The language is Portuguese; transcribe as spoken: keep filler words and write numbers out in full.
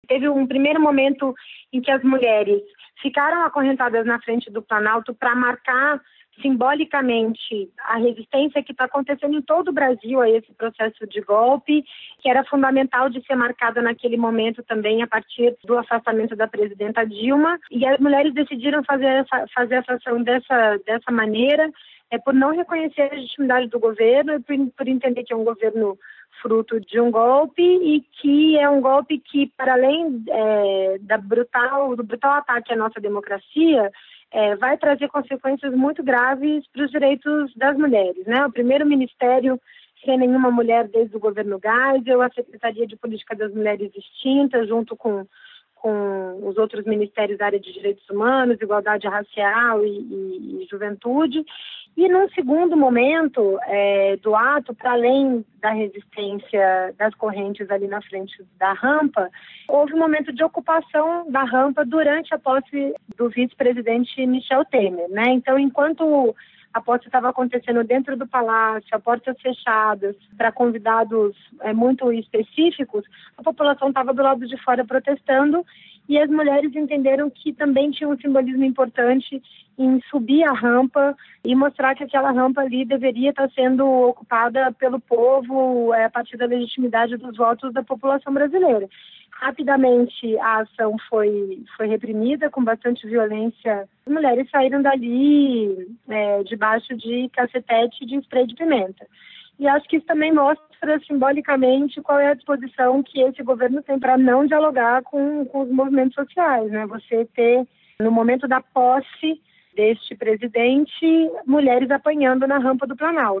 Teve um primeiro momento em que as mulheres ficaram acorrentadas na frente do Planalto para marcar simbolicamente a resistência que está acontecendo em todo o Brasil a esse processo de golpe, que era fundamental de ser marcada naquele momento também a partir do afastamento da presidenta Dilma. E as mulheres decidiram fazer essa, fazer essa ação dessa, dessa maneira, é, por não reconhecer a legitimidade do governo, por, por entender que é um governo fruto de um golpe e que é um golpe que, para além é, da brutal, do brutal ataque à nossa democracia, é, vai trazer consequências muito graves para os direitos das mulheres, né? O primeiro ministério sem nenhuma mulher desde o governo Geisel, a Secretaria de Política das Mulheres extinta, junto com, com os outros ministérios da área de direitos humanos, igualdade racial e, e, e juventude. E num segundo momento é, do ato, para além da resistência das correntes ali na frente da rampa, houve um momento de ocupação da rampa durante a posse do vice-presidente Michel Temer, né? Então, enquanto a posse estava acontecendo dentro do palácio, a portas fechadas, para convidados é, muito específicos, a população estava do lado de fora protestando e as mulheres entenderam que também tinha um simbolismo importante em subir a rampa e mostrar que aquela rampa ali deveria estar sendo ocupada pelo povo é, a partir da legitimidade dos votos da população brasileira. Rapidamente a ação foi, foi reprimida com bastante violência. As mulheres saíram dali é, debaixo de cacetete de spray de pimenta. E acho que isso também mostra simbolicamente qual é a disposição que esse governo tem para não dialogar com, com os movimentos sociais, né? Você ter, no momento da posse deste presidente, mulheres apanhando na rampa do Planalto.